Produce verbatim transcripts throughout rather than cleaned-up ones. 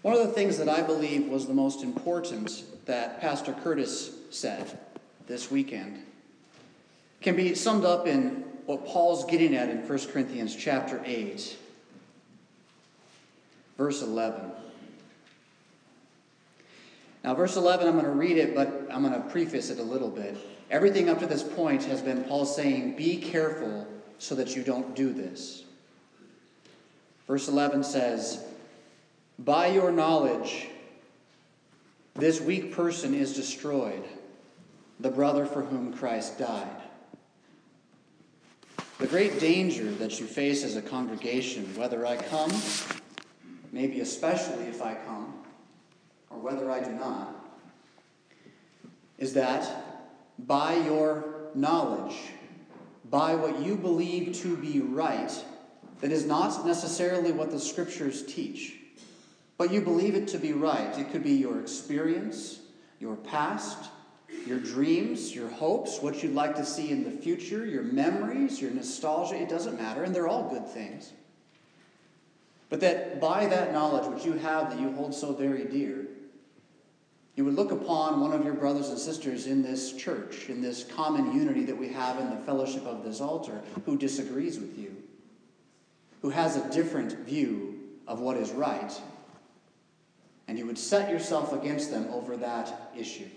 One of the things that I believe was the most important that Pastor Curtis said this weekend can be summed up in what Paul's getting at in First Corinthians chapter eight, verse eleven. Now, verse eleven, I'm going to read it, but I'm going to preface it a little bit. Everything up to this point has been Paul saying, be careful so that you don't do this. Verse eleven says, by your knowledge, this weak person is destroyed, the brother for whom Christ died. The great danger that you face as a congregation, whether I come, maybe especially if I come, or whether I do not, is that by your knowledge, by what you believe to be right, that is not necessarily what the Scriptures teach, but you believe it to be right. It could be your experience, your past, your dreams, your hopes, what you'd like to see in the future, your memories, your nostalgia, it doesn't matter, and they're all good things. But that by that knowledge which you have that you hold so very dear, you would look upon one of your brothers and sisters in this church, in this common unity that we have in the fellowship of this altar, who disagrees with you, who has a different view of what is right, and you would set yourself against them over that issue.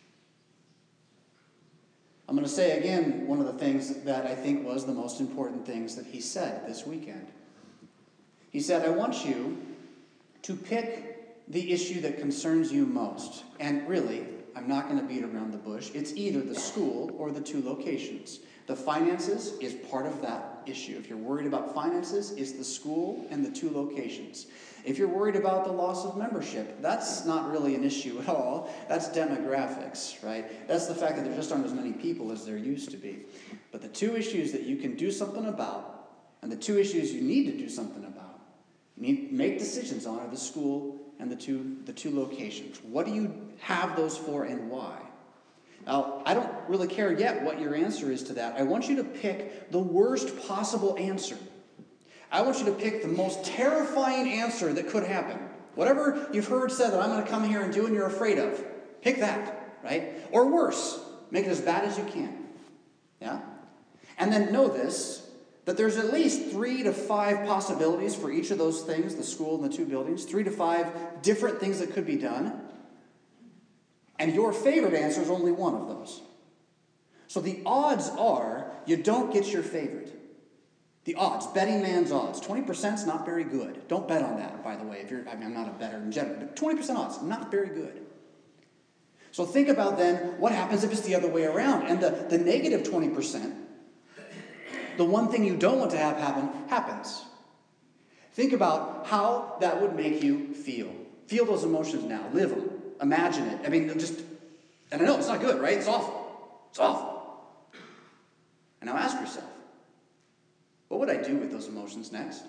I'm going to say again one of the things that I think was the most important things that he said this weekend. He said, I want you to pick the issue that concerns you most. And really, I'm not going to beat around the bush. It's either the school or the two locations. The finances is part of that issue. If you're worried about finances, it's the school and the two locations. If you're worried about the loss of membership, that's not really an issue at all. That's demographics, right? That's the fact that there just aren't as many people as there used to be. But the two issues that you can do something about, and the two issues you need to do something about, you need to make decisions on, are the school and the two, the two locations. What do you have those for and why? Now, I don't really care yet what your answer is to that. I want you to pick the worst possible answer. I want you to pick the most terrifying answer that could happen. Whatever you've heard said that I'm going to come here and do and you're afraid of, pick that, right? Or worse, make it as bad as you can. Yeah? And then know this, that there's at least three to five possibilities for each of those things, the school and the two buildings, three to five different things that could be done. And your favorite answer is only one of those. So the odds are you don't get your favorite. The odds, betting man's odds. twenty percent is not very good. Don't bet on that, by the way. If you're, I mean, I'm not a bettor in general, but twenty percent odds, not very good. So think about then what happens if it's the other way around. And the, the negative twenty percent, the one thing you don't want to have happen, happens. Think about how that would make you feel. Feel those emotions now. Live them. Imagine it. I mean, just, and I know it's not good, right? It's awful. It's awful. And now ask yourself, what would I do with those emotions next?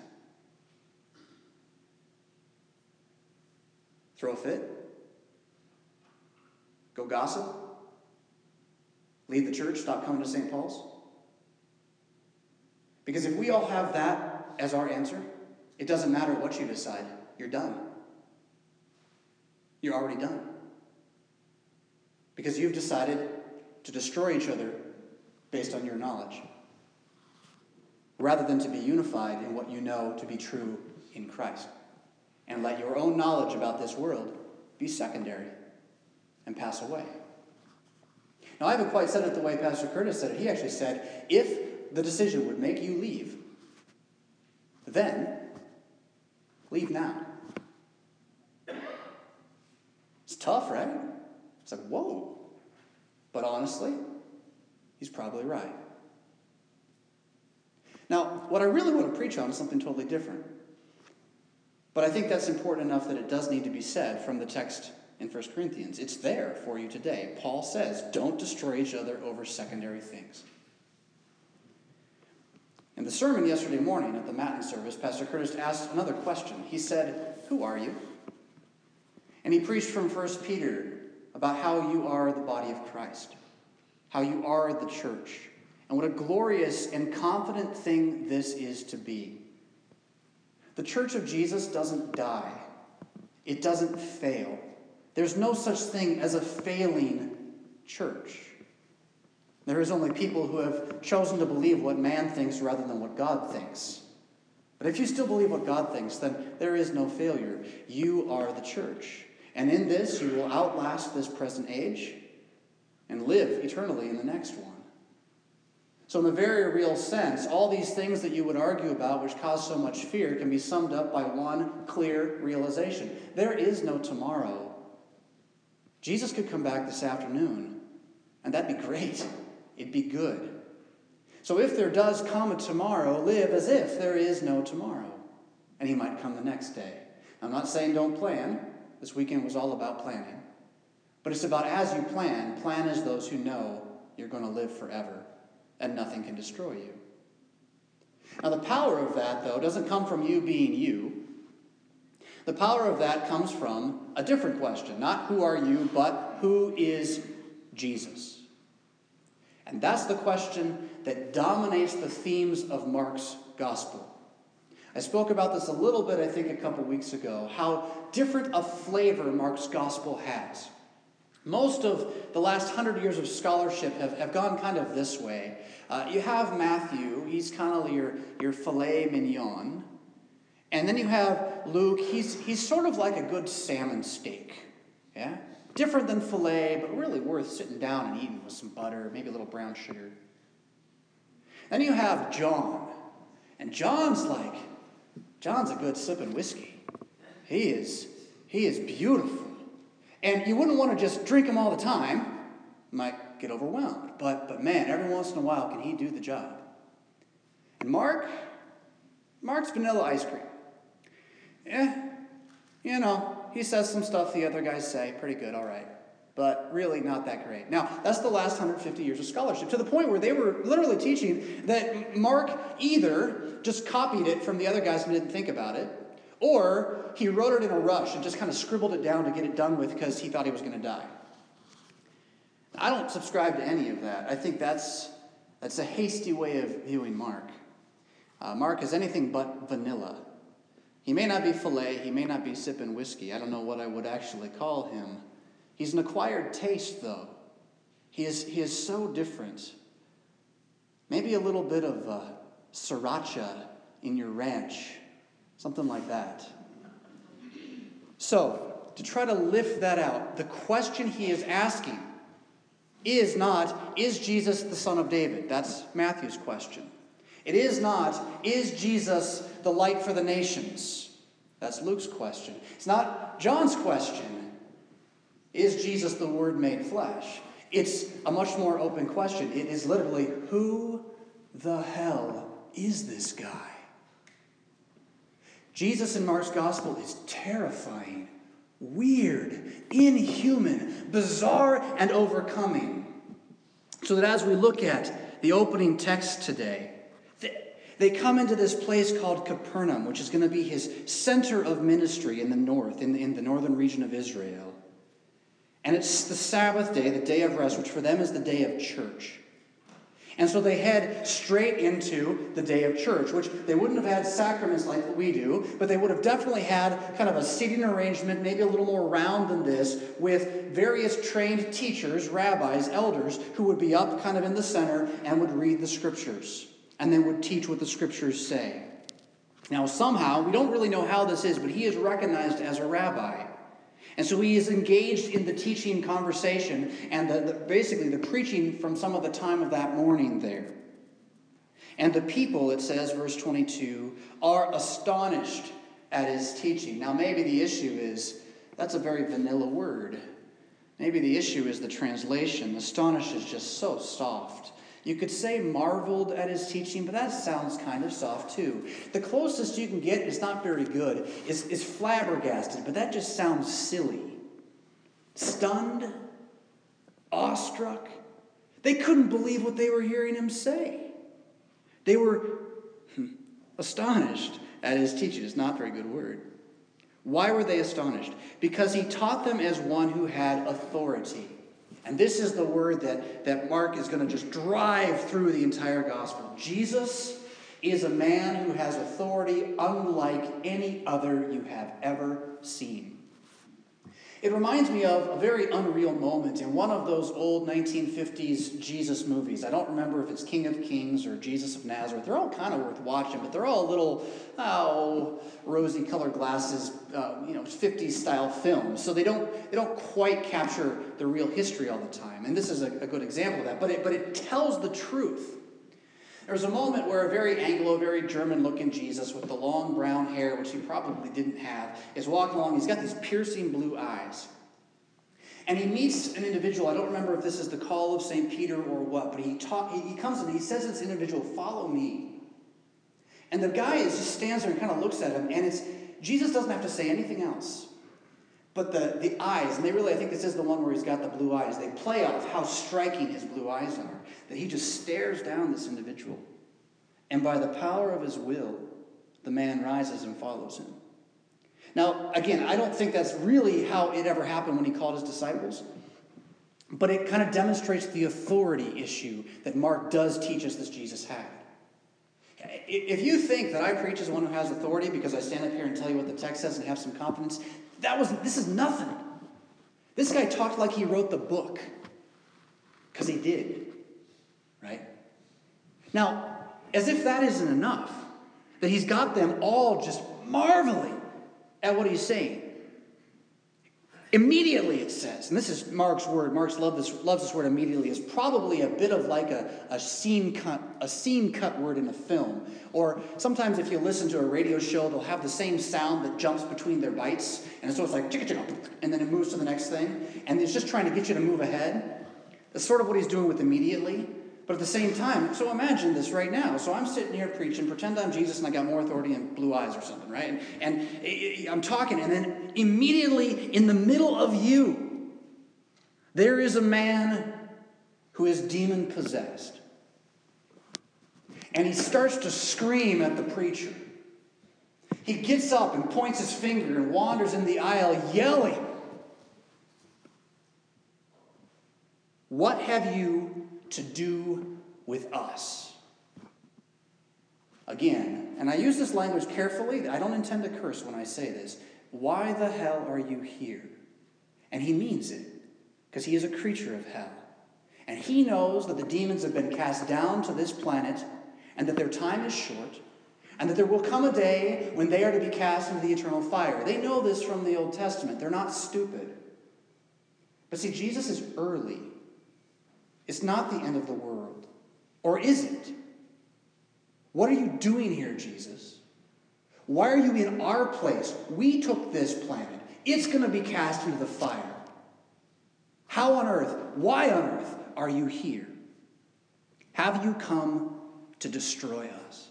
Throw a fit? Go gossip? Leave the church? Stop coming to Saint Paul's? Because if we all have that as our answer, it doesn't matter what you decide. You're done. You're already done. Because you've decided to destroy each other based on your knowledge, rather than to be unified in what you know to be true in Christ. And let your own knowledge about this world be secondary and pass away. Now, I haven't quite said it the way Pastor Curtis said it. He actually said, if the decision would make you leave, then leave now. It's tough, right? It's like, whoa. But honestly, he's probably right. Now, what I really want to preach on is something totally different. But I think that's important enough that it does need to be said from the text in First Corinthians. It's there for you today. Paul says, don't destroy each other over secondary things. In the sermon yesterday morning at the Matin service, Pastor Curtis asked another question. He said, who are you? And he preached from First Peter about how you are the body of Christ, how you are the church, and what a glorious and confident thing this is to be. The church of Jesus doesn't die. It doesn't fail. There's no such thing as a failing church. There is only people who have chosen to believe what man thinks rather than what God thinks. But if you still believe what God thinks, then there is no failure. You are the church. And in this, you will outlast this present age and live eternally in the next one. So in a very real sense, all these things that you would argue about which cause so much fear can be summed up by one clear realization. There is no tomorrow. Jesus could come back this afternoon, and that'd be great. It'd be good. So if there does come a tomorrow, live as if there is no tomorrow. And he might come the next day. I'm not saying don't plan. This weekend was all about planning. But it's about as you plan, plan as those who know you're going to live forever and nothing can destroy you. Now the power of that, though, doesn't come from you being you. The power of that comes from a different question. Not who are you, but who is Jesus? And that's the question that dominates the themes of Mark's gospel. I spoke about this a little bit, I think, a couple weeks ago, how different a flavor Mark's gospel has. Most of the last hundred years of scholarship have, have gone kind of this way. Uh, you have Matthew, he's kind of your, your filet mignon. And then you have Luke, he's, he's sort of like a good salmon steak. Yeah? Different than filet, but really worth sitting down and eating with some butter, maybe a little brown sugar. Then you have John. And John's like, John's a good sipping whiskey. He is, he is beautiful. And you wouldn't want to just drink him all the time. You might get overwhelmed. But, but man, every once in a while can he do the job. And Mark, Mark's vanilla ice cream. Yeah, you know, he says some stuff the other guys say, pretty good, all right. But really not that great. Now, that's the last one hundred fifty years of scholarship, to the point where they were literally teaching that Mark either just copied it from the other guys and didn't think about it, or he wrote it in a rush and just kind of scribbled it down to get it done with because he thought he was going to die. I don't subscribe to any of that. I think that's, that's a hasty way of viewing Mark. Uh, Mark is anything but vanilla. He may not be filet, he may not be sipping whiskey. I don't know what I would actually call him. He's an acquired taste, though. He is, he is so different. Maybe a little bit of uh, sriracha in your ranch. Something like that. So, to try to lift that out, the question he is asking is not, is Jesus the Son of David? That's Matthew's question. It is not, is Jesus the light for the nations? That's Luke's question. It's not John's question. Is Jesus the Word made flesh? It's a much more open question. It is literally, who the hell is this guy? Jesus in Mark's gospel is terrifying, weird, inhuman, bizarre, and overcoming. So that as we look at the opening text today, they come into this place called Capernaum, which is going to be his center of ministry in the north, in the, in the northern region of Israel. And it's the Sabbath day, the day of rest, which for them is the day of church. And so they head straight into the day of church, which they wouldn't have had sacraments like we do, but they would have definitely had kind of a seating arrangement, maybe a little more round than this, with various trained teachers, rabbis, elders, who would be up kind of in the center and would read the scriptures, and then would teach what the scriptures say. Now, somehow, we don't really know how this is, but he is recognized as a rabbi. And so he is engaged in the teaching conversation and the, the, basically the preaching from some of the time of that morning there. And the people, it says, verse twenty-two, are astonished at his teaching. Now maybe the issue is, that's a very vanilla word. Maybe the issue is the translation. Astonished is just so soft. You could say marveled at his teaching, but that sounds kind of soft too. The closest you can get, it's not very good, is, is flabbergasted, but that just sounds silly. Stunned, awestruck. They couldn't believe what they were hearing him say. They were hmm, astonished at his teaching. It's not a very good word. Why were they astonished? Because he taught them as one who had authority. And this is the word that, that Mark is going to just drive through the entire gospel. Jesus is a man who has authority unlike any other you have ever seen. It reminds me of a very unreal moment in one of those old nineteen fifties Jesus movies. I don't remember if it's King of Kings or Jesus of Nazareth. They're all kind of worth watching, but they're all little, oh, rosy colored glasses, uh, you know, fifties style films. So they don't they don't quite capture the real history all the time. And this is a, a good example of that. But it, but it tells the truth. There's a moment where a very Anglo, very German-looking Jesus with the long brown hair, which he probably didn't have, is walking along. He's got these piercing blue eyes. And he meets an individual. I don't remember if this is the call of Saint Peter or what, but he, talk, he, he comes and he says to this individual, "Follow me." And the guy is, just stands there and kind of looks at him, and it's Jesus doesn't have to say anything else. But the, the eyes, and they really, I think this is the one where he's got the blue eyes, they play off how striking his blue eyes are, that he just stares down this individual. And by the power of his will, the man rises and follows him. Now, again, I don't think that's really how it ever happened when he called his disciples, but it kind of demonstrates the authority issue that Mark does teach us that Jesus had. If you think that I preach as one who has authority because I stand up here and tell you what the text says and have some confidence, that was this is nothing. This guy talked like he wrote the book, because he did, right? Now, as if that isn't enough, that he's got them all just marveling at what he's saying. Immediately, it says, and this is Mark's word. Mark's love this, loves this word immediately. Is probably a bit of like a, a scene cut, a scene cut word in a film. Or sometimes if you listen to a radio show, they'll have the same sound that jumps between their bites. And so it's like, chicka chicka, and then it moves to the next thing. And it's just trying to get you to move ahead. That's sort of what he's doing with immediately. But at the same time, so imagine this right now. So I'm sitting here preaching, pretend I'm Jesus and I got more authority and blue eyes or something, right? And, and I'm talking, and then immediately in the middle of you, there is a man who is demon-possessed. And he starts to scream at the preacher. He gets up and points his finger and wanders in the aisle yelling, "What have you to do with us?" Again, and I use this language carefully. I don't intend to curse when I say this. Why the hell are you here? And he means it, because he is a creature of hell. And he knows that the demons have been cast down to this planet, and that their time is short, and that there will come a day when they are to be cast into the eternal fire. They know this from the Old Testament. They're not stupid. But see, Jesus is early. It's not the end of the world. Or is it? What are you doing here, Jesus? Why are you in our place? We took this planet. It's going to be cast into the fire. How on earth, why on earth are you here? Have you come to destroy us?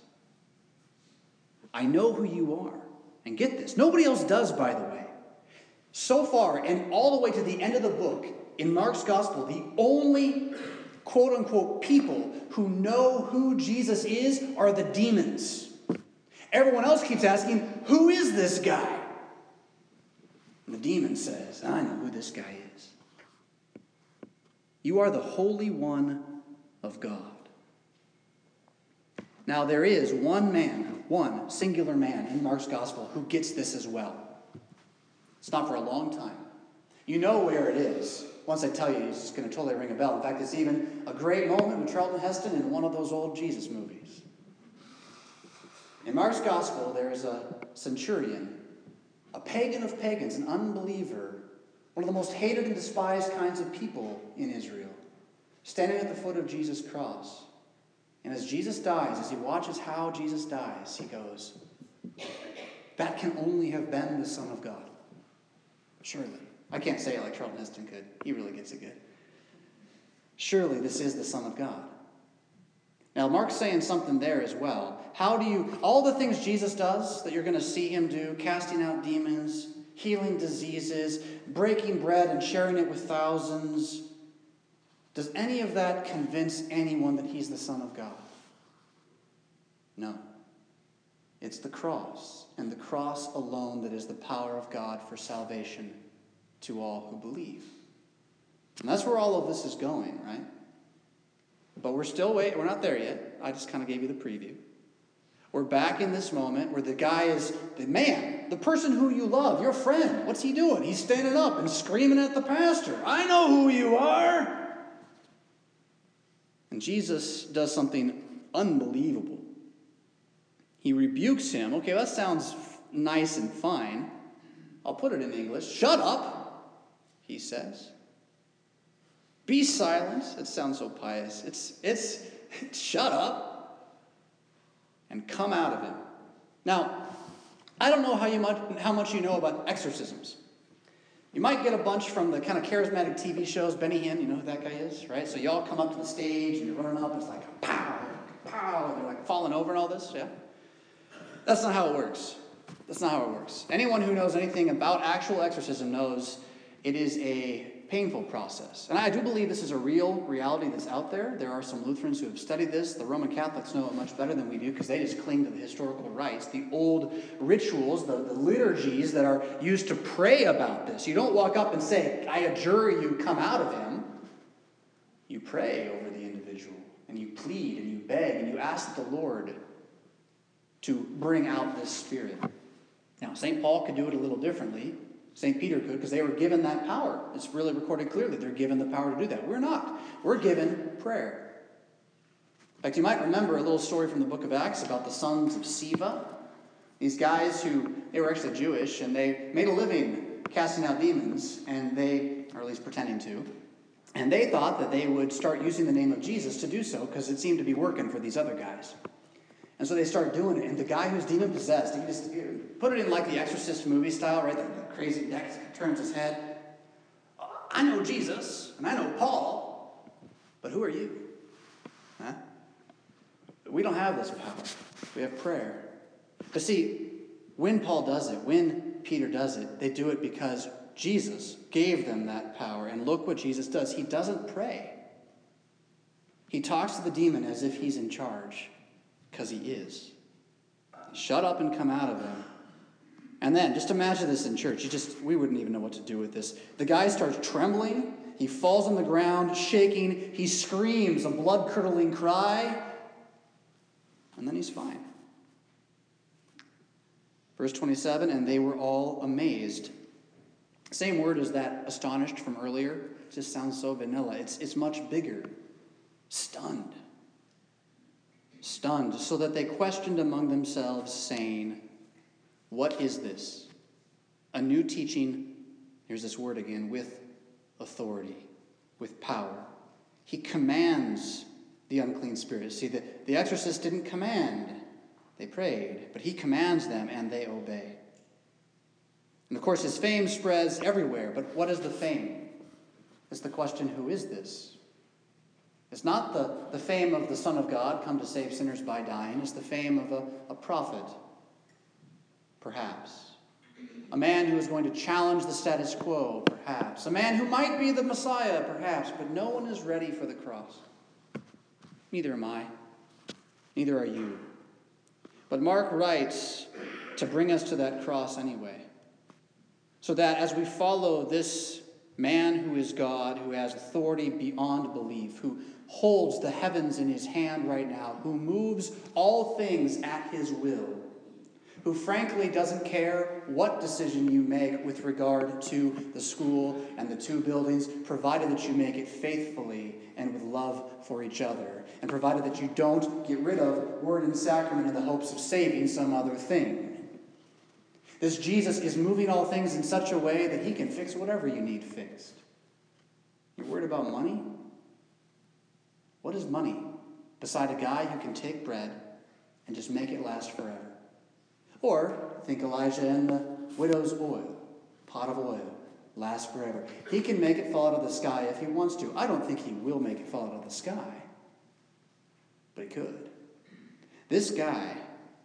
I know who you are. And get this. Nobody else does, by the way. So far, and all the way to the end of the book, in Mark's gospel, the only quote-unquote people who know who Jesus is are the demons. Everyone else keeps asking, who is this guy? And the demon says, I know who this guy is. You are the Holy One of God. Now there is one man, one singular man in Mark's gospel who gets this as well. It's not for a long time. You know where it is. Once I tell you, it's just going to totally ring a bell. In fact, it's even a great moment with Charlton Heston in one of those old Jesus movies. In Mark's gospel, there is a centurion, a pagan of pagans, an unbeliever, one of the most hated and despised kinds of people in Israel, standing at the foot of Jesus' cross. And as Jesus dies, as he watches how Jesus dies, he goes, that can only have been the Son of God. Surely. I can't say it like Charlton Heston could. He really gets it good. Surely this is the Son of God. Now, Mark's saying something there as well. How do you, all the things Jesus does that you're going to see him do, casting out demons, healing diseases, breaking bread and sharing it with thousands, does any of that convince anyone that he's the Son of God? No. It's the cross, and the cross alone that is the power of God for salvation to all who believe. And that's where all of this is going, right? But we're still waiting. We're not there yet. I just kind of gave you the preview. We're back in this moment where the guy is, the man, the person who you love, your friend. What's he doing? He's standing up and screaming at the pastor. I know who you are. And Jesus does something unbelievable. He rebukes him. Okay, that sounds nice and fine. I'll put it in English. Shut up, he says. Be silent. It sounds so pious. It's, it's, it's shut up and come out of him. Now, I don't know how, you much, how much you know about exorcisms. You might get a bunch from the kind of charismatic T V shows. Benny Hinn, you know who that guy is, right? So y'all come up to the stage and you're running up. And it's like pow, pow, and they're like falling over and all this. Yeah, that's not how it works. That's not how it works. Anyone who knows anything about actual exorcism knows it is a painful process. And I do believe this is a real reality that's out there. There are some Lutherans who have studied this. The Roman Catholics know it much better than we do because they just cling to the historical rites, the old rituals, the, the liturgies that are used to pray about this. You don't walk up and say, I adjure you, come out of him. You pray over the individual, and you plead, and you beg, and you ask the Lord to bring out this spirit. Now, Saint Paul could do it a little differently. Saint Peter could, because they were given that power. It's really recorded clearly. They're given the power to do that. We're not. We're given prayer. In fact, you might remember a little story from the book of Acts about the sons of Sceva. These guys who, they were actually Jewish, and they made a living casting out demons, and they, or at least pretending to, and they thought that they would start using the name of Jesus to do so, because it seemed to be working for these other guys. And so they start doing it, and the guy who's demon-possessed, he just put it in like the Exorcist movie style, right? The, the crazy neck turns his head. I know Jesus, and I know Paul, but who are you? Huh? We don't have this power. We have prayer. But see, when Paul does it, when Peter does it, they do it because Jesus gave them that power. And look what Jesus does. He doesn't pray. He talks to the demon as if he's in charge. Because he is. Shut up and come out of him. And then, just imagine this in church. You just, we wouldn't even know what to do with this. The guy starts trembling. He falls on the ground, shaking. He screams a blood-curdling cry. And then he's fine. Verse twenty-seven, and they were all amazed. Same word as that astonished from earlier. It just sounds so vanilla. It's, it's much bigger. Stunned. Stunned, so that they questioned among themselves, saying, what is this? A new teaching, here's this word again, with authority, with power. He commands the unclean spirits. See, the, the exorcist didn't command. They prayed, but he commands them, and they obey. And of course, his fame spreads everywhere, but what is the fame? It's the question, who is this? It's not the, the fame of the Son of God come to save sinners by dying. It's the fame of a, a prophet, perhaps. A man who is going to challenge the status quo, perhaps. A man who might be the Messiah, perhaps. But no one is ready for the cross. Neither am I. Neither are you. But Mark writes to bring us to that cross anyway. So that as we follow this man who is God, who has authority beyond belief, who holds the heavens in his hand right now, who moves all things at his will, who frankly doesn't care what decision you make with regard to the school and the two buildings, provided that you make it faithfully and with love for each other, and provided that you don't get rid of word and sacrament in the hopes of saving some other thing. This Jesus is moving all things in such a way that he can fix whatever you need fixed. You're worried about money? What is money beside a guy who can take bread and just make it last forever? Or think Elijah and the widow's oil, pot of oil, lasts forever. He can make it fall out of the sky if he wants to. I don't think he will make it fall out of the sky, but he could. This guy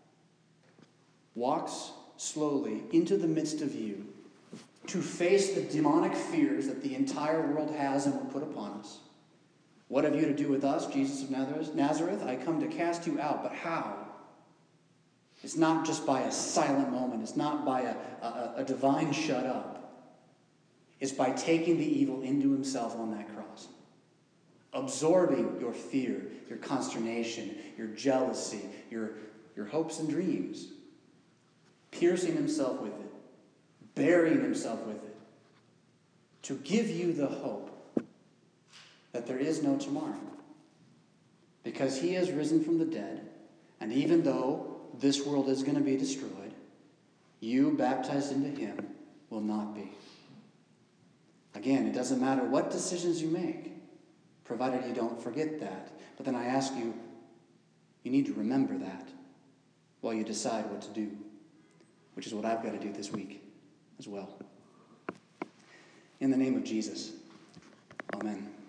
walks slowly into the midst of you to face the demonic fears that the entire world has and will put upon us. What have you to do with us, Jesus of Nazareth? I come to cast you out, but how? It's not just by a silent moment. It's not by a, a, a divine shut up. It's by taking the evil into himself on that cross. Absorbing your fear, your consternation, your jealousy, your your hopes and dreams, piercing himself with it, burying himself with it, to give you the hope that there is no tomorrow. Because he has risen from the dead, and even though this world is going to be destroyed, you, baptized into him, will not be. Again, it doesn't matter what decisions you make, provided you don't forget that. But then I ask you, you need to remember that while you decide what to do, which is what I've got to do this week as well. In the name of Jesus, amen.